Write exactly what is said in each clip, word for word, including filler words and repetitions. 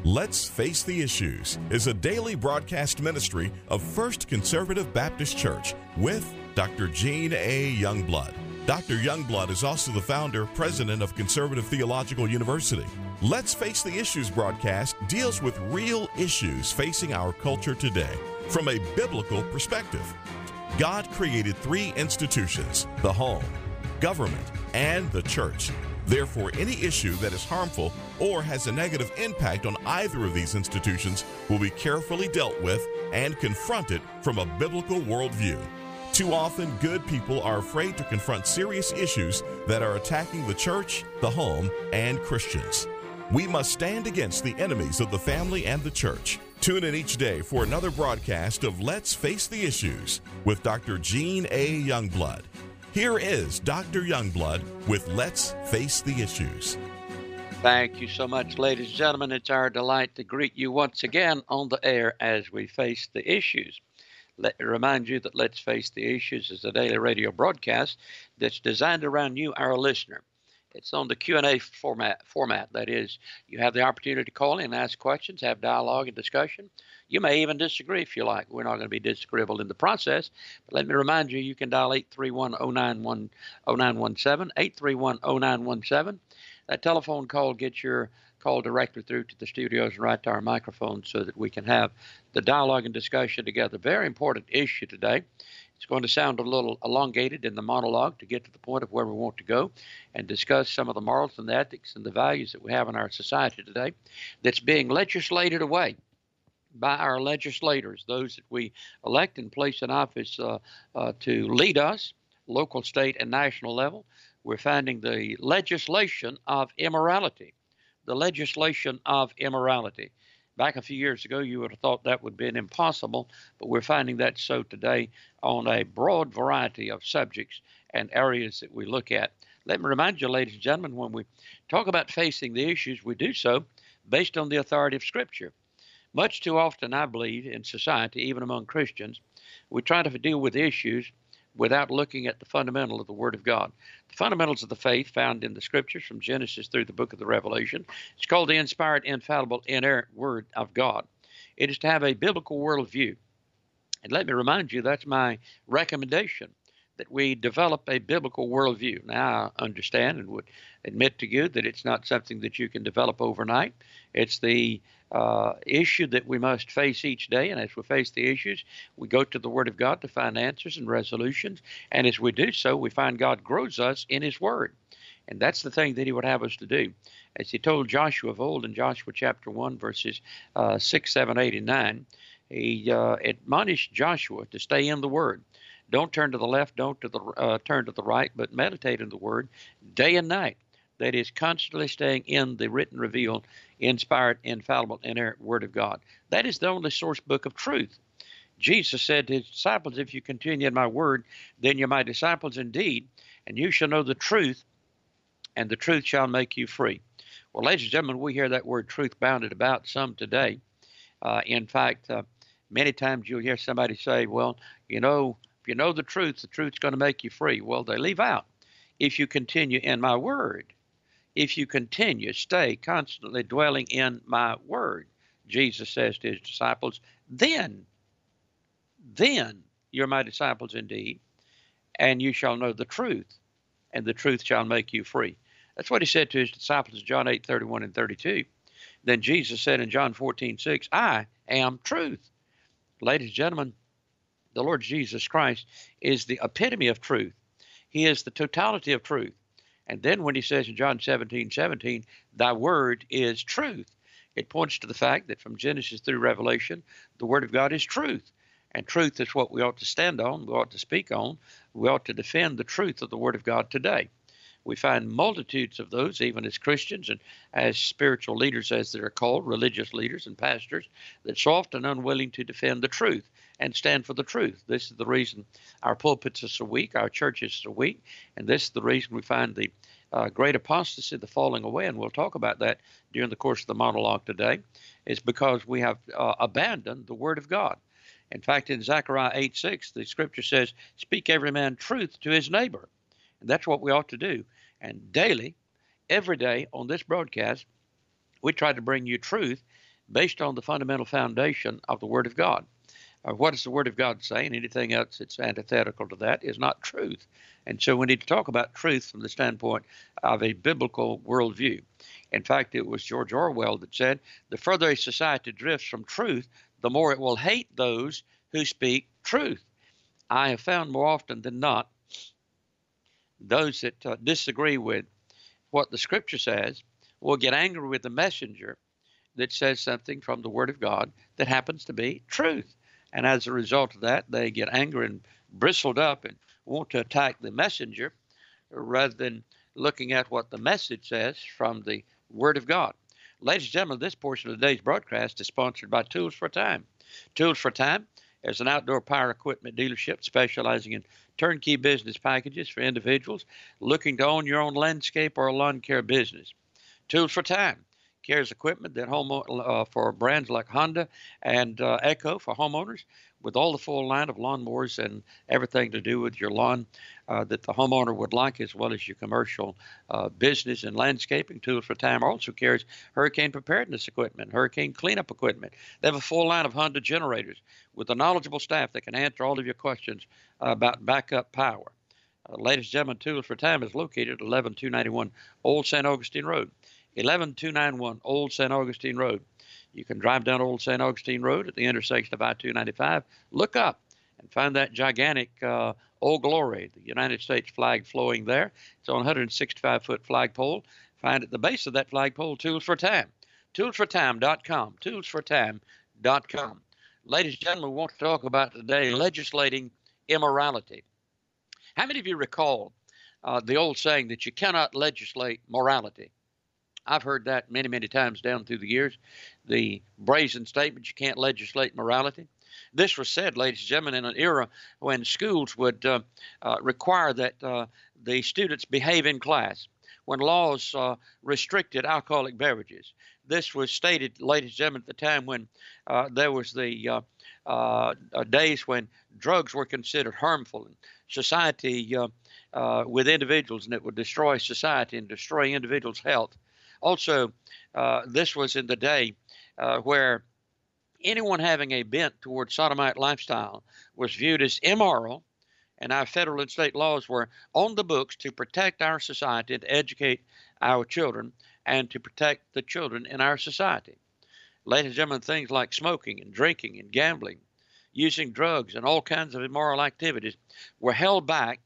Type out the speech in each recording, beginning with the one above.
Let's Face the Issues is a daily broadcast ministry of First Conservative Baptist Church with Doctor Gene A. Youngblood. Doctor Youngblood is also the founder, president of Conservative Theological University. Let's Face the Issues broadcast deals with real issues facing our culture today from a biblical perspective. God created three institutions: the home, government, and the church. Therefore, any issue that is harmful or has a negative impact on either of these institutions will be carefully dealt with and confronted from a biblical worldview. Too often, good people are afraid to confront serious issues that are attacking the church, the home, and Christians. We must stand against the enemies of the family and the church. Tune in each day for another broadcast of Let's Face the Issues with Doctor Gene A. Youngblood. Here is Doctor Youngblood with Let's Face the Issues. Thank you so much, ladies and gentlemen. It's our delight to greet you once again on the air as we face the issues. Let me remind you that Let's Face the Issues is a daily radio broadcast that's designed around you, our listener. It's on the Q and A format. Format. That is, you have the opportunity to call in and ask questions, have dialogue and discussion. You may even disagree if you like. We're not going to be disagreeable in the process. But let me remind you, you can dial eight three one, oh nine one seven, eight three one, oh nine one seven. That telephone call gets your call directly through to the studios and right to our microphone so that we can have the dialogue and discussion together. Very important issue today. It's going to sound a little elongated in the monologue to get to the point of where we want to go and discuss some of the morals and the ethics and the values that we have in our society today that's being legislated away by our legislators, those that we elect and place in office uh, uh, to lead us, local, state, and national level. We're finding the legislation of immorality, the legislation of immorality. Back a few years ago, you would have thought that would have been impossible, but we're finding that so today on a broad variety of subjects and areas that we look at. Let me remind you, ladies and gentlemen, when we talk about facing the issues, we do so based on the authority of Scripture. Much too often, I believe, in society, even among Christians, we try to deal with issues without looking at the fundamental of the Word of God. The fundamentals of the faith found in the Scriptures from Genesis through the book of the Revelation. It's called the inspired, infallible, inerrant Word of God. It is to have a biblical worldview. And let me remind you, that's my recommendation, that we develop a biblical worldview. Now, I understand and would admit to you that it's not something that you can develop overnight. It's the uh, issue that we must face each day, and as we face the issues, we go to the Word of God to find answers and resolutions, and as we do so, we find God grows us in His Word, and that's the thing that He would have us to do. As He told Joshua of old in Joshua chapter one, verses uh, six, seven, eight, and nine, He uh, admonished Joshua to stay in the Word. Don't turn to the left, don't to the uh, turn to the right, but meditate in the Word day and night. That is, constantly staying in the written, revealed, inspired, infallible, inerrant Word of God. That is the only source book of truth. Jesus said to His disciples, if you continue in my word, then you're my disciples indeed, and you shall know the truth, and the truth shall make you free. Well, ladies and gentlemen, we hear that word truth bounded about some today. Uh, in fact, uh, many times you'll hear somebody say, well, you know, if you know the truth, the truth's going to make you free. Well, they leave out, if you continue in my word. If you continue, stay constantly dwelling in my word, Jesus says to His disciples, then, then you're my disciples indeed, and you shall know the truth, and the truth shall make you free. That's what He said to His disciples in John eight, thirty-one and thirty-two. Then Jesus said in John fourteen, six, I am truth. Ladies and gentlemen, the Lord Jesus Christ is the epitome of truth. He is the totality of truth. And then when He says in John seventeen, seventeen, thy word is truth, it points to the fact that from Genesis through Revelation, the Word of God is truth. And truth is what we ought to stand on, we ought to speak on, we ought to defend the truth of the Word of God today. We find multitudes of those, even as Christians and as spiritual leaders, as they're called, religious leaders and pastors, that's often unwilling to defend the truth and stand for the truth. This is the reason our pulpits are so weak, our churches are so weak, and this is the reason we find the uh, great apostasy, the falling away, and we'll talk about that during the course of the monologue today, is because we have uh, abandoned the Word of God. In fact, in Zechariah eight, six, the Scripture says, speak every man truth to his neighbor. And that's what we ought to do. And daily, every day on this broadcast, we try to bring you truth based on the fundamental foundation of the Word of God. Uh, what does the Word of God say? And anything else that's antithetical to that is not truth. And so we need to talk about truth from the standpoint of a biblical worldview. In fact, it was George Orwell that said, the further a society drifts from truth, the more it will hate those who speak truth. I have found more often than not, those that uh, disagree with what the Scripture says will get angry with the messenger that says something from the Word of God that happens to be truth. And as a result of that, they get angry and bristled up and want to attack the messenger rather than looking at what the message says from the Word of God. Ladies and gentlemen, this portion of today's broadcast is sponsored by Tools for Time. Tools for Time is an outdoor power equipment dealership specializing in turnkey business packages for individuals looking to own your own landscape or lawn care business. Tools for Time carries equipment that home uh, for brands like Honda and uh, Echo for homeowners, with all the full line of lawnmowers and everything to do with your lawn uh, that the homeowner would like, as well as your commercial uh, business and landscaping. Tools for Time also carries hurricane preparedness equipment, hurricane cleanup equipment. They have a full line of Honda generators with a knowledgeable staff that can answer all of your questions uh, about backup power. Uh, ladies and gentlemen, Tools for Time is located at eleven two ninety-one Old Saint Augustine Road. eleven two ninety-one Old Saint Augustine Road. You can drive down Old Saint Augustine Road at the intersection of I two ninety-five, look up and find that gigantic uh, Old Glory, the United States flag flowing there. It's on a one hundred sixty-five foot flagpole. Find at the base of that flagpole Tools for Time. tools for time dot com. tools for time dot com. Ladies and gentlemen, we want to talk about today legislating immorality. How many of you recall uh, the old saying that you cannot legislate morality? I've heard that many, many times down through the years. The brazen statement, you can't legislate morality. This was said, ladies and gentlemen, in an era when schools would uh, uh, require that uh, the students behave in class, when laws uh, restricted alcoholic beverages. This was stated, ladies and gentlemen, at the time when uh, there was the uh, uh, days when drugs were considered harmful in society uh, uh, with individuals, and it would destroy society and destroy individuals' health. Also, uh, this was in the day uh, where anyone having a bent toward sodomite lifestyle was viewed as immoral, and our federal and state laws were on the books to protect our society and to educate our children and to protect the children in our society. Ladies and gentlemen, things like smoking and drinking and gambling, using drugs and all kinds of immoral activities were held back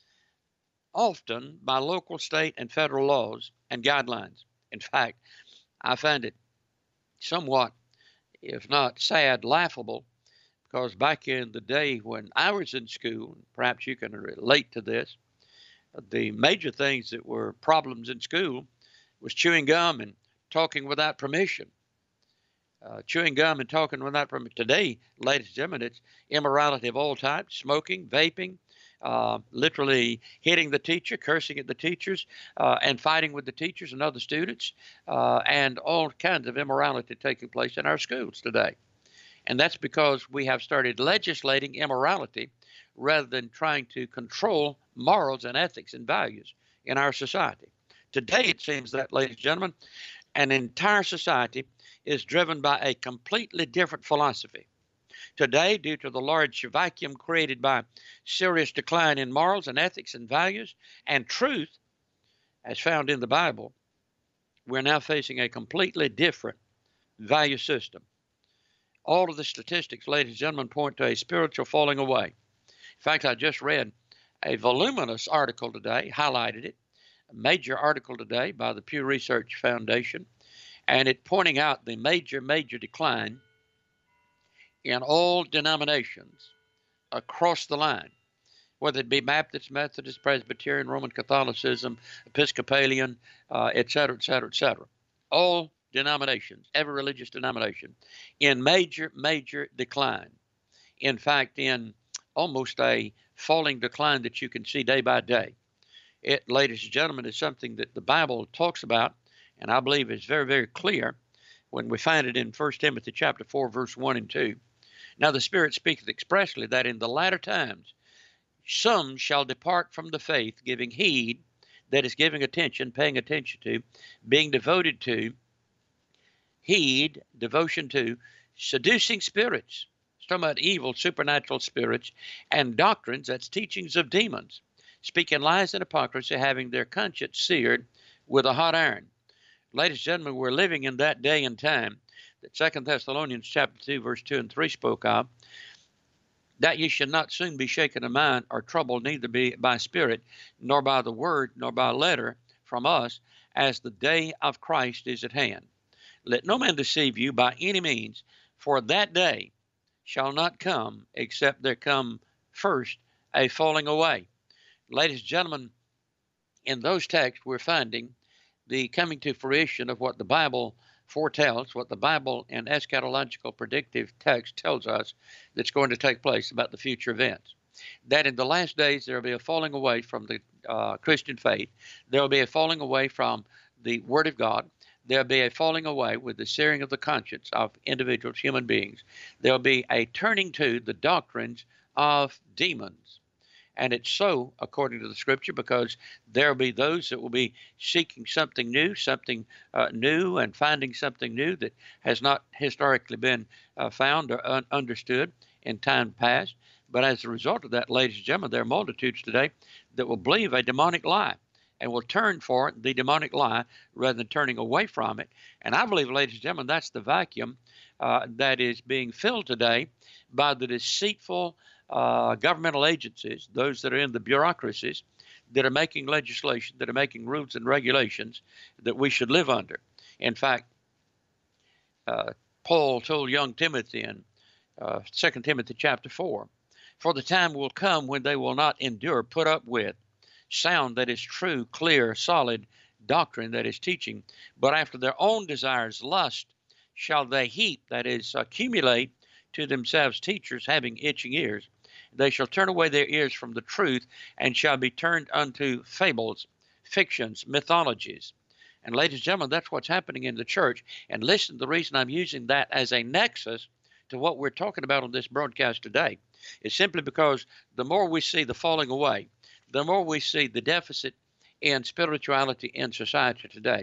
often by local, state, and federal laws and guidelines. In fact, I find it somewhat, if not sad, laughable, because back in the day when I was in school, perhaps you can relate to this, the major things that were problems in school was chewing gum and talking without permission. Uh, chewing gum and talking without permission. Today, ladies and gentlemen, it's immorality of all types, smoking, vaping, Uh, literally hitting the teacher, cursing at the teachers, uh, and fighting with the teachers and other students, uh, and all kinds of immorality taking place in our schools today. And that's because we have started legislating immorality rather than trying to control morals and ethics and values in our society. Today, it seems that, ladies and gentlemen, an entire society is driven by a completely different philosophy. Today, due to the large vacuum created by serious decline in morals and ethics and values and truth, as found in the Bible, we're now facing a completely different value system. All of the statistics, ladies and gentlemen, point to a spiritual falling away. In fact, I just read a voluminous article today, highlighted it, a major article today by the Pew Research Foundation, and it pointing out the major, major decline in all denominations across the line, whether it be Baptist, Methodist, Presbyterian, Roman Catholicism, Episcopalian, uh, et cetera, et cetera, et cetera. All denominations, every religious denomination, in major, major decline. In fact, in almost a falling decline that you can see day by day. It, ladies and gentlemen, is something that the Bible talks about, and I believe is very, very clear when we find it in First Timothy chapter four, verse one and two. Now the Spirit speaketh expressly that in the latter times some shall depart from the faith, giving heed, that is giving attention, paying attention to, being devoted to heed, devotion to seducing spirits. It's talking about evil, supernatural spirits and doctrines, that's teachings of demons, speaking lies and hypocrisy, having their conscience seared with a hot iron. Ladies and gentlemen, we're living in that day and time that Second Thessalonians chapter two, verse two and three spoke of, that ye should not soon be shaken in mind or troubled, neither be by spirit, nor by the word, nor by letter from us, as the day of Christ is at hand. Let no man deceive you by any means, for that day shall not come, except there come first a falling away. Ladies and gentlemen, in those texts we're finding the coming to fruition of what the Bible foretells, what the Bible and eschatological predictive text tells us that's going to take place about the future events. That in the last days there will be a falling away from the uh, Christian faith. There will be a falling away from the Word of God. There will be a falling away with the searing of the conscience of individuals, human beings. There will be a turning to the doctrines of demons. And it's so, according to the Scripture, because there will be those that will be seeking something new, something uh, new, and finding something new that has not historically been uh, found or un- understood in time past. But as a result of that, ladies and gentlemen, there are multitudes today that will believe a demonic lie and will turn for the demonic lie rather than turning away from it. And I believe, ladies and gentlemen, that's the vacuum uh, that is being filled today by the deceitful Uh, governmental agencies, those that are in the bureaucracies, that are making legislation, that are making rules and regulations that we should live under. In fact, uh, Paul told young Timothy in uh, Second Timothy chapter four, for the time will come when they will not endure, put up with sound that is true, clear, solid doctrine that is teaching, but after their own desires, lust, shall they heap, that is, accumulate to themselves teachers having itching ears. They shall turn away their ears from the truth and shall be turned unto fables, fictions, mythologies. And ladies and gentlemen, that's what's happening in the church. And listen, the reason I'm using that as a nexus to what we're talking about on this broadcast today is simply because the more we see the falling away, the more we see the deficit in spirituality in society today,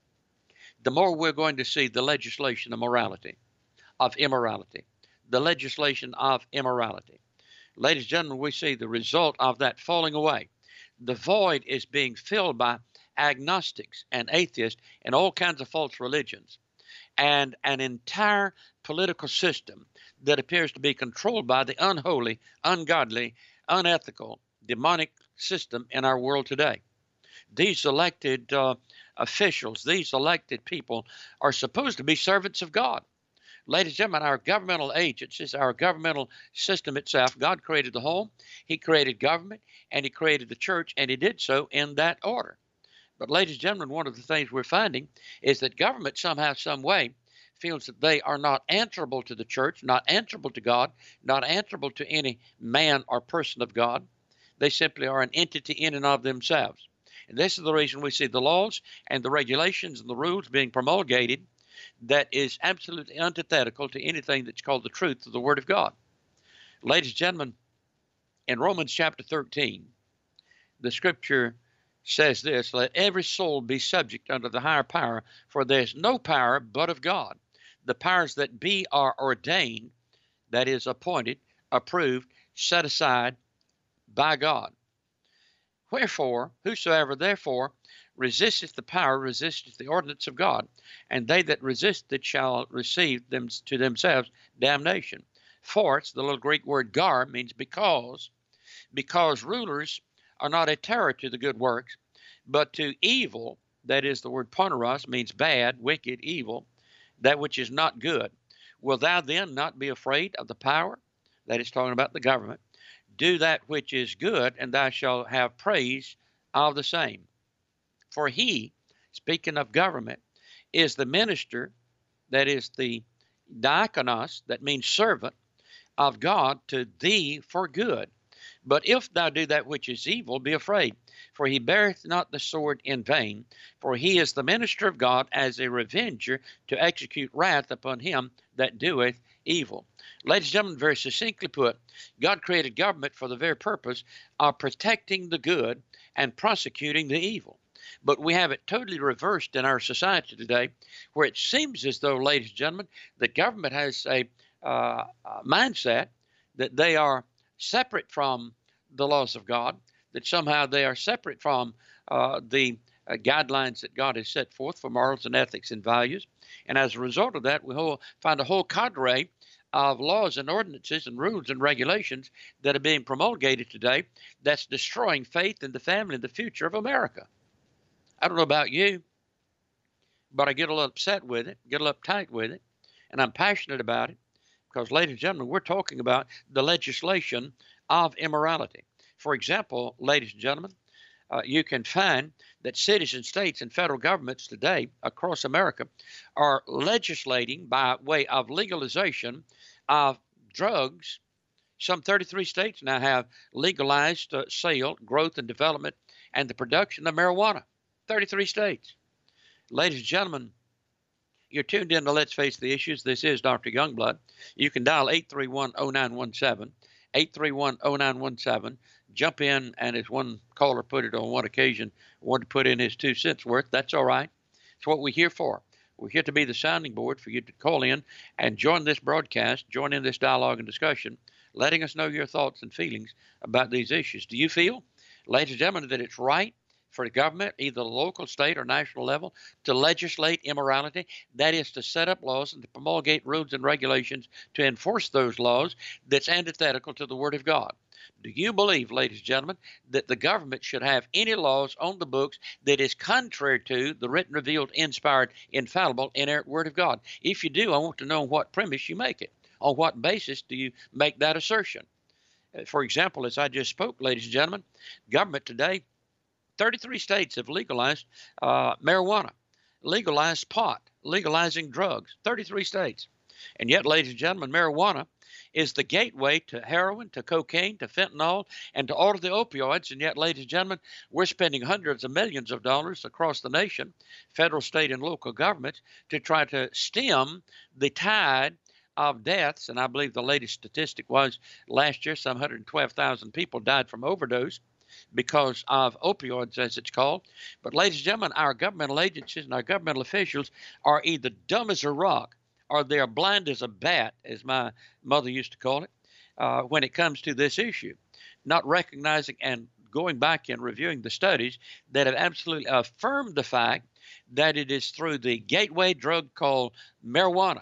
the more we're going to see the legislation of morality, of immorality, the legislation of immorality. Ladies and gentlemen, we see the result of that falling away. The void is being filled by agnostics and atheists and all kinds of false religions, and an entire political system that appears to be controlled by the unholy, ungodly, unethical, demonic system in our world today. These elected uh, officials, these elected people are supposed to be servants of God. Ladies and gentlemen, our governmental agencies, our governmental system itself, God created the home, He created government, and He created the church, and He did so in that order. But ladies and gentlemen, one of the things we're finding is that government somehow, some way, feels that they are not answerable to the church, not answerable to God, not answerable to any man or person of God. They simply are an entity in and of themselves. And this is the reason we see the laws and the regulations and the rules being promulgated that is absolutely antithetical to anything that's called the truth of the Word of God. Ladies and gentlemen, in Romans chapter thirteen, the Scripture says this, let every soul be subject unto the higher power, for there is no power but of God. The powers that be are ordained, that is appointed, approved, set aside by God. Wherefore, whosoever therefore resisteth the power, resisteth the ordinance of God, and they that resist it shall receive them to themselves damnation. For, it's the little Greek word gar, means because, because rulers are not a terror to the good works, but to evil, that is the word poneros, means bad, wicked, evil, that which is not good. Will thou then not be afraid of the power? That is talking about the government. Do that which is good, and thou shalt have praise of the same. For he, speaking of government, is the minister, that is the diakonos, that means servant, of God to thee for good. But if thou do that which is evil, be afraid, for he beareth not the sword in vain, for he is the minister of God as a revenger to execute wrath upon him that doeth evil. Ladies and gentlemen, very succinctly put, God created government for the very purpose of protecting the good and prosecuting the evil. But we have it totally reversed in our society today, where it seems as though, ladies and gentlemen, the government has a, uh, a mindset that they are separate from the laws of God, that somehow they are separate from uh, the uh, guidelines that God has set forth for morals and ethics and values. And as a result of that, we whole, find a whole cadre of laws and ordinances and rules and regulations that are being promulgated today that's destroying faith in the family and the future of America. I don't know about you, but I get a little upset with it, get a little uptight with it, and I'm passionate about it because, ladies and gentlemen, we're talking about the legislation of immorality. For example, ladies and gentlemen, uh, you can find that cities and states and federal governments today across America are legislating by way of legalization of drugs. Some thirty-three states now have legalized uh, sale, growth, and development, and the production of marijuana. thirty-three states. Ladies and gentlemen, you're tuned in to Let's Face the Issues. This is Doctor Youngblood. You can dial eight three one, oh nine one seven, eight three one, oh nine one seven. Jump in, and as one caller put it on one occasion, wanted to put in his two cents worth. That's all right. It's what we're here for. We're here to be the sounding board for you to call in and join this broadcast, join in this dialogue and discussion, letting us know your thoughts and feelings about these issues. Do you feel, ladies and gentlemen, that it's right for the government, either local, state, or national level, to legislate immorality? That is, to set up laws and to promulgate rules and regulations to enforce those laws that's antithetical to the Word of God. Do you believe, ladies and gentlemen, that the government should have any laws on the books that is contrary to the written, revealed, inspired, infallible, inerrant Word of God? If you do, I want to know on what premise you make it. On what basis do you make that assertion? For example, as I just spoke, ladies and gentlemen, government today, thirty-three states have legalized uh, marijuana, legalized pot, legalizing drugs, thirty-three states. And yet, ladies and gentlemen, marijuana is the gateway to heroin, to cocaine, to fentanyl, and to all of the opioids. And yet, ladies and gentlemen, we're spending hundreds of millions of dollars across the nation, federal, state, and local governments, to try to stem the tide of deaths. And I believe the latest statistic was last year, some one hundred twelve thousand people died from overdose because of opioids, as it's called. But, ladies and gentlemen, our governmental agencies and our governmental officials are either dumb as a rock or they are blind as a bat, as my mother used to call it, uh, when it comes to this issue, not recognizing and going back and reviewing the studies that have absolutely affirmed the fact that it is through the gateway drug called marijuana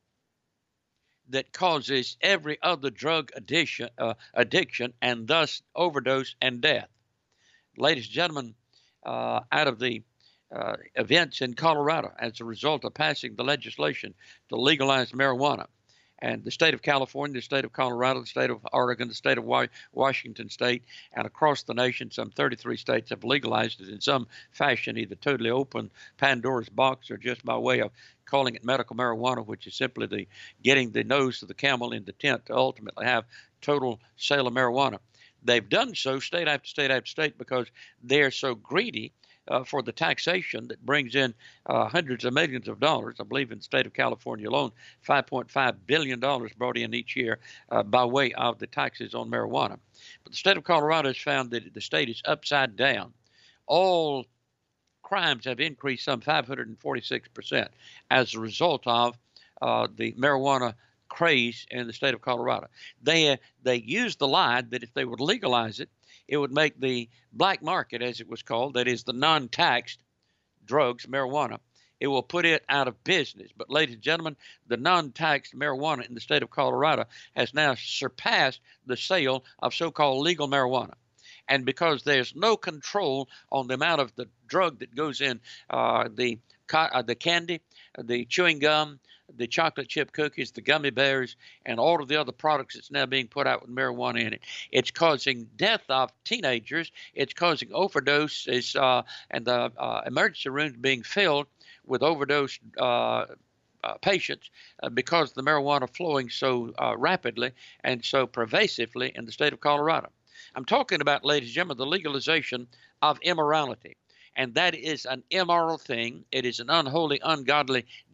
that causes every other drug addiction, uh, addiction and thus overdose and death. Ladies and gentlemen, uh, out of the uh, events in Colorado as a result of passing the legislation to legalize marijuana, and the state of California, the state of Colorado, the state of Oregon, the state of Washington State, and across the nation, some thirty-three states have legalized it in some fashion, either totally open Pandora's box or just by way of calling it medical marijuana, which is simply the getting the nose of the camel in the tent to ultimately have total sale of marijuana. They've done so state after state after state because they're so greedy Uh, for the taxation that brings in uh, hundreds of millions of dollars. I believe in the state of California alone, five point five billion dollars brought in each year uh, by way of the taxes on marijuana. But the state of Colorado has found that the state is upside down. All crimes have increased some five hundred forty-six percent as a result of uh, the marijuana craze in the state of Colorado. They, uh, they used the lie that if they would legalize it, it would make the black market, as it was called, that is the non-taxed drugs, marijuana, it will put it out of business. But, ladies and gentlemen, the non-taxed marijuana in the state of Colorado has now surpassed the sale of so-called legal marijuana. And because there's no control on the amount of the drug that goes in uh, the, uh, the candy, the chewing gum, the chocolate chip cookies, the gummy bears, and all of the other products that's now being put out with marijuana in it, it's causing death of teenagers. It's causing overdoses, uh, and the uh, emergency rooms being filled with overdose uh, uh, patients uh, because the marijuana flowing so uh, rapidly and so pervasively in the state of Colorado. I'm talking about, ladies and gentlemen, the legalization of immorality. And that is an immoral thing. It is an unholy, ungodly,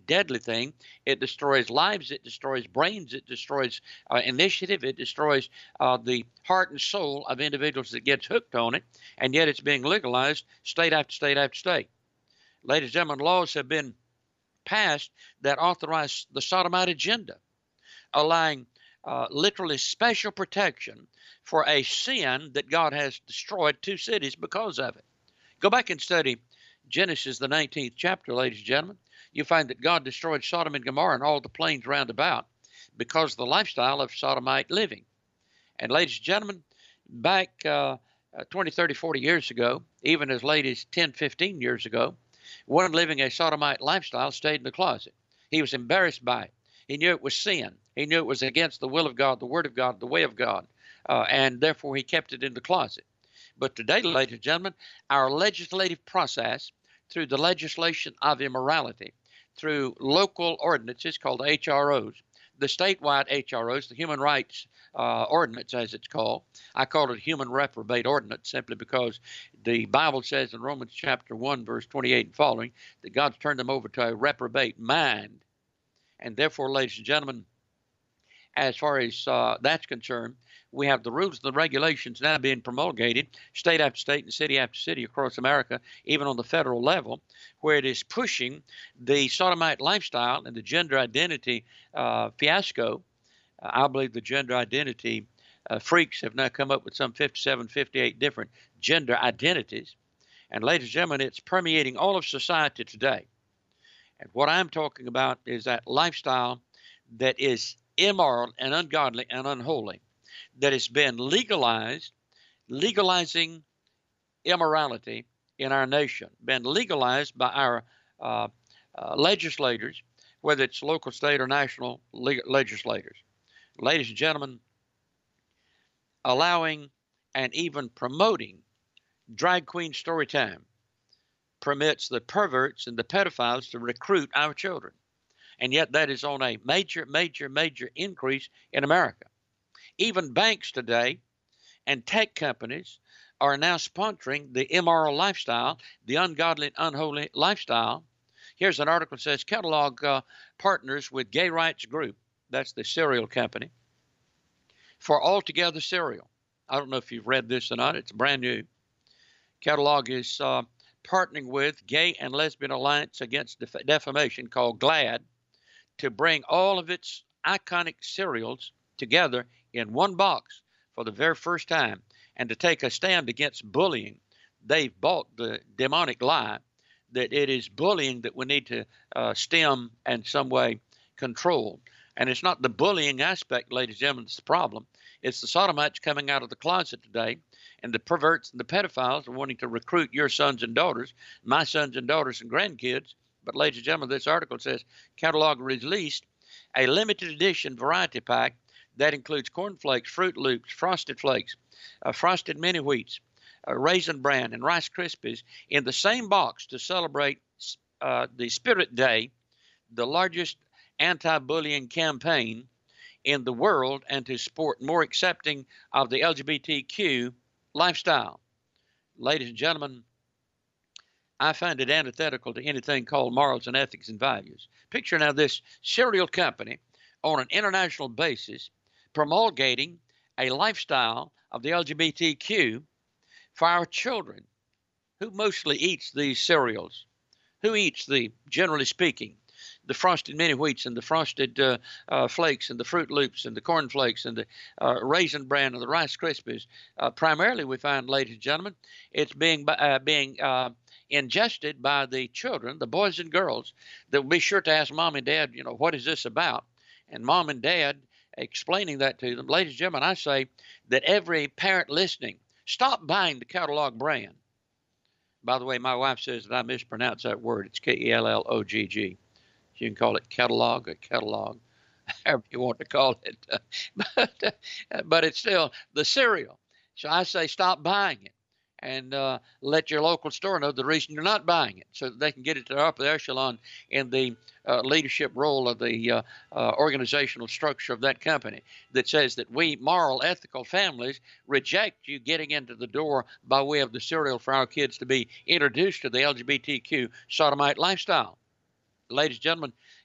deadly thing. It destroys lives. It destroys brains. It destroys uh, initiative. It destroys uh, the heart and soul of individuals that gets hooked on it, and yet it's being legalized state after state after state. Ladies and gentlemen, laws have been passed that authorize the sodomite agenda, allowing uh, literally special protection for a sin that God has destroyed two cities because of it. Go back and study Genesis, the nineteenth chapter, ladies and gentlemen. You find that God destroyed Sodom and Gomorrah and all the plains round about because of the lifestyle of sodomite living. And ladies and gentlemen, back uh, twenty, thirty, forty years ago, even as late as ten, fifteen years ago, one living a sodomite lifestyle stayed in the closet. He was embarrassed by it. He knew it was sin. He knew it was against the will of God, the word of God, the way of God, uh, and therefore he kept it in the closet. But today, ladies and gentlemen, our legislative process, through the legislation of immorality, through local ordinances called H R Os, the statewide H R Os, the Human Rights uh, Ordinance, as it's called. I call it Human Reprobate Ordinance simply because the Bible says in Romans chapter one, verse twenty-eight and following, that God's turned them over to a reprobate mind. And therefore, ladies and gentlemen, as far as uh, that's concerned, we have the rules and the regulations now being promulgated, state after state and city after city across America, even on the federal level, where it is pushing the sodomite lifestyle and the gender identity uh, fiasco. Uh, I believe the gender identity uh, freaks have now come up with some fifty-seven, fifty-eight different gender identities. And ladies and gentlemen, it's permeating all of society today. And what I'm talking about is that lifestyle that is immoral and ungodly and unholy, that has been legalized, legalizing immorality in our nation, been legalized by our uh, uh, legislators, whether it's local, state, or national le- legislators. Ladies and gentlemen, allowing and even promoting drag queen story time permits the perverts and the pedophiles to recruit our children. And yet that is on a major, major, major increase in America. Even banks today and tech companies are now sponsoring the immoral lifestyle, the ungodly and unholy lifestyle. Here's an article that says Catalog uh, partners with Gay Rights Group, that's the cereal company, for Altogether Cereal. I don't know if you've read this or not. It's brand new. Catalog is uh, partnering with Gay and Lesbian Alliance Against Def- Defamation, called GLAAD, to bring all of its iconic cereals together in one box for the very first time, and to take a stand against bullying. They've bought the demonic lie that it is bullying that we need to uh, stem and some way control. And it's not the bullying aspect, ladies and gentlemen, that's the problem. It's the sodomites coming out of the closet today, and the perverts and the pedophiles are wanting to recruit your sons and daughters, my sons and daughters and grandkids. But ladies and gentlemen, this article says Catalog released a limited edition variety pack that includes Corn Flakes, Fruit Loops, Frosted Flakes, uh, Frosted Mini Wheats, uh, Raisin Bran, and Rice Krispies in the same box to celebrate uh, the Spirit Day, the largest anti-bullying campaign in the world, and to support more accepting of the L G B T Q lifestyle. Ladies and gentlemen, I find it antithetical to anything called morals and ethics and values. Picture now this cereal company on an international basis promulgating a lifestyle of the L G B T Q for our children. Who mostly eats these cereals? Who eats the, generally speaking, the Frosted Mini Wheats and the Frosted uh, uh, Flakes and the Fruit Loops and the Corn Flakes and the uh, Raisin Bran and the Rice Krispies? Uh, primarily, we find, ladies and gentlemen, it's being uh, being uh, ingested by the children, the boys and girls, that will be sure to ask mom and dad, you know, what is this about? And mom and dad explaining that to them. Ladies and gentlemen, I say that every parent listening, stop buying the Catalog brand. By the way, my wife says that I mispronounce that word. It's K E L L O G G. You can call it catalog or catalog, however you want to call it. but, but it's still the cereal. So I say stop buying it, and uh, let your local store know the reason you're not buying it, so that they can get it to the upper echelon in the uh, leadership role of the uh, uh, organizational structure of that company, that says that we moral, ethical families reject you getting into the door by way of the cereal for our kids to be introduced to the L G B T Q sodomite lifestyle. Ladies and gentlemen,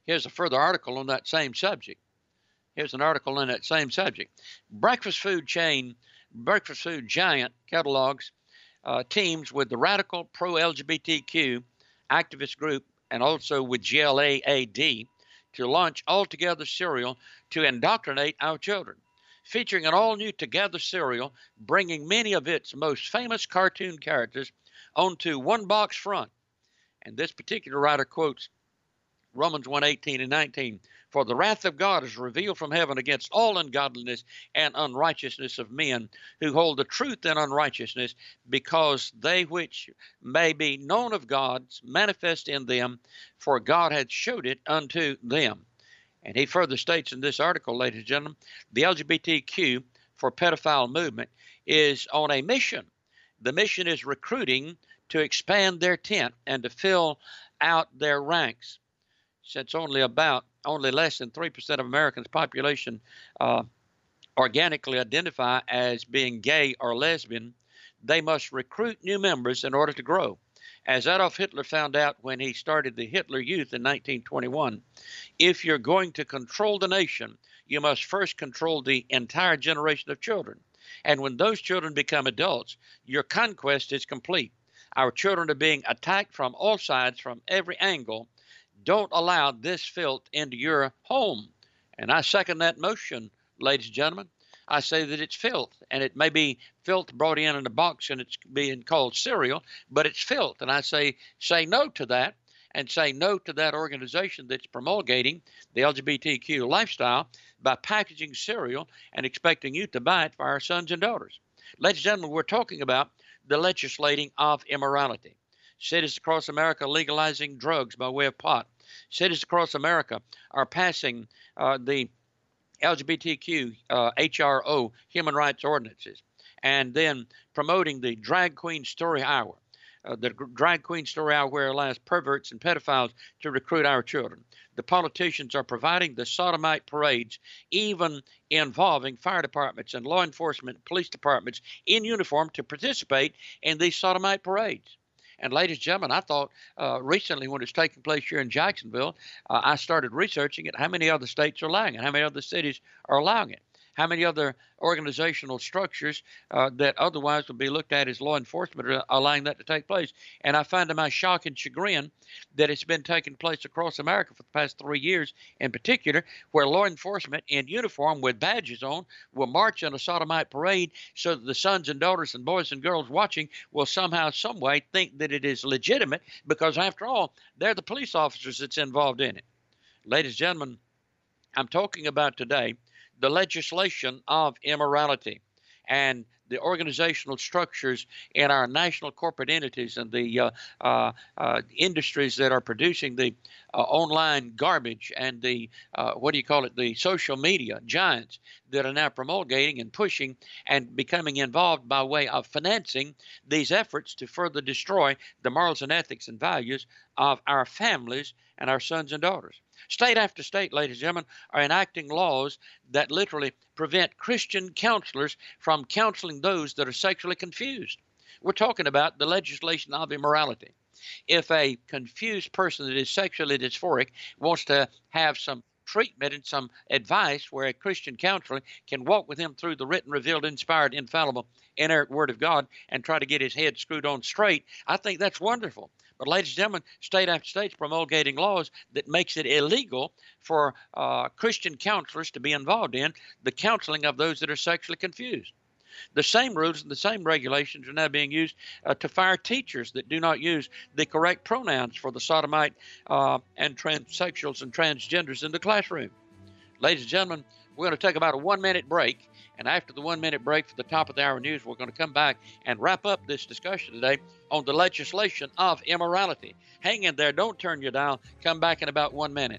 Here's a further article on that same subject. Here's an article on that same subject. Breakfast food chain, breakfast food giant Kellogg's uh, teams with the radical pro-L G B T Q activist group and also with G L A A D to launch Altogether cereal to indoctrinate our children, featuring an all-new Together cereal, bringing many of its most famous cartoon characters onto one box front. And this particular writer quotes Romans one, eighteen and nineteen. For the wrath of God is revealed from heaven against all ungodliness and unrighteousness of men who hold the truth in unrighteousness, because they which may be known of God manifest in them, for God hath showed it unto them. And he further states in this article, ladies and gentlemen, the L G B T Q for pedophile movement is on a mission. The mission is recruiting to expand their tent and to fill out their ranks. Since only about only less than three percent of Americans' population uh, organically identify as being gay or lesbian, they must recruit new members in order to grow. As Adolf Hitler found out when he started the Hitler Youth in nineteen twenty-one, if you're going to control the nation, you must first control the entire generation of children. And when those children become adults, your conquest is complete. Our children are being attacked from all sides, from every angle. Don't allow this filth into your home. And I second that motion, ladies and gentlemen. I say that it's filth, and it may be filth brought in in a box and it's being called cereal, but it's filth. And I say, say no to that, and say no to that organization that's promulgating the L G B T Q lifestyle by packaging cereal and expecting you to buy it for our sons and daughters. Ladies and gentlemen, we're talking about the legislating of immorality. Cities across America legalizing drugs by way of pot. Cities across America are passing uh, the L G B T Q uh, H R O human rights ordinances, and then promoting the drag queen story hour. Uh, the drag queen story hour where it allows perverts and pedophiles to recruit our children. The politicians are providing the sodomite parades, even involving fire departments and law enforcement, police departments in uniform to participate in these sodomite parades. And ladies and gentlemen, I thought uh, recently when it's taking place here in Jacksonville, uh, I started researching it, how many other states are allowing it, how many other cities are allowing it, how many other organizational structures uh, that otherwise would be looked at as law enforcement are allowing that to take place. And I find to my shock and chagrin that it's been taking place across America for the past three years in particular, where law enforcement in uniform with badges on will march in a sodomite parade so that the sons and daughters and boys and girls watching will somehow, some way think that it is legitimate, because after all, they're the police officers that's involved in it. Ladies and gentlemen, I'm talking about today the legislation of immorality and the organizational structures in our national corporate entities and the uh, uh, uh, industries that are producing the uh, online garbage and the, uh, what do you call it, the social media giants that are now promulgating and pushing and becoming involved by way of financing these efforts to further destroy the morals and ethics and values of our families and our sons and daughters. State after state, ladies and gentlemen, are enacting laws that literally prevent Christian counselors from counseling those that are sexually confused. We're talking about the legislation of immorality. If a confused person that is sexually dysphoric wants to have some treatment and some advice where a Christian counselor can walk with him through the written, revealed, inspired, infallible, inerrant Word of God and try to get his head screwed on straight, I think that's wonderful. But ladies and gentlemen, state after state is promulgating laws that makes it illegal for uh, Christian counselors to be involved in the counseling of those that are sexually confused. The same rules and the same regulations are now being used uh, to fire teachers that do not use the correct pronouns for the sodomite uh, and transsexuals and transgenders in the classroom. Ladies and gentlemen, we're going to take about a one-minute break. And after the one-minute break for the top of the hour news, we're going to come back and wrap up this discussion today on the legislation of immorality. Hang in there. Don't turn your dial. Come back in about one minute.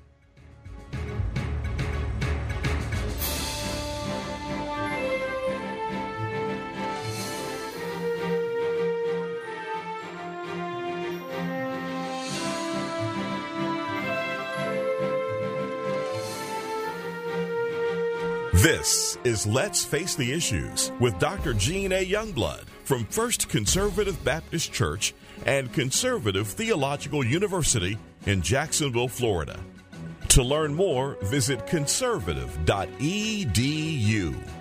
This is Let's Face the Issues with Doctor Gene A. Youngblood from First Conservative Baptist Church and Conservative Theological University in Jacksonville, Florida. To learn more, visit conservative dot e d u.